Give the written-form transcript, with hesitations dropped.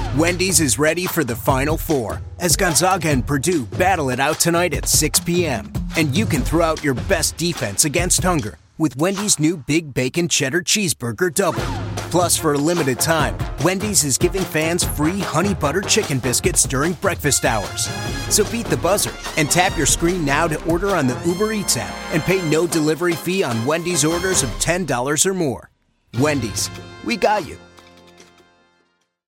Wendy's is ready for the Final Four as Gonzaga and Purdue battle it out tonight at 6 p.m. And you can throw out your best defense against hunger with Wendy's new Big Bacon Cheddar Cheeseburger Double. Plus, for a limited time, Wendy's is giving fans free Honey Butter Chicken Biscuits during breakfast hours. So beat the buzzer and tap your screen now to order on the Uber Eats app and pay no delivery fee on Wendy's orders of $10 or more. Wendy's, we got you.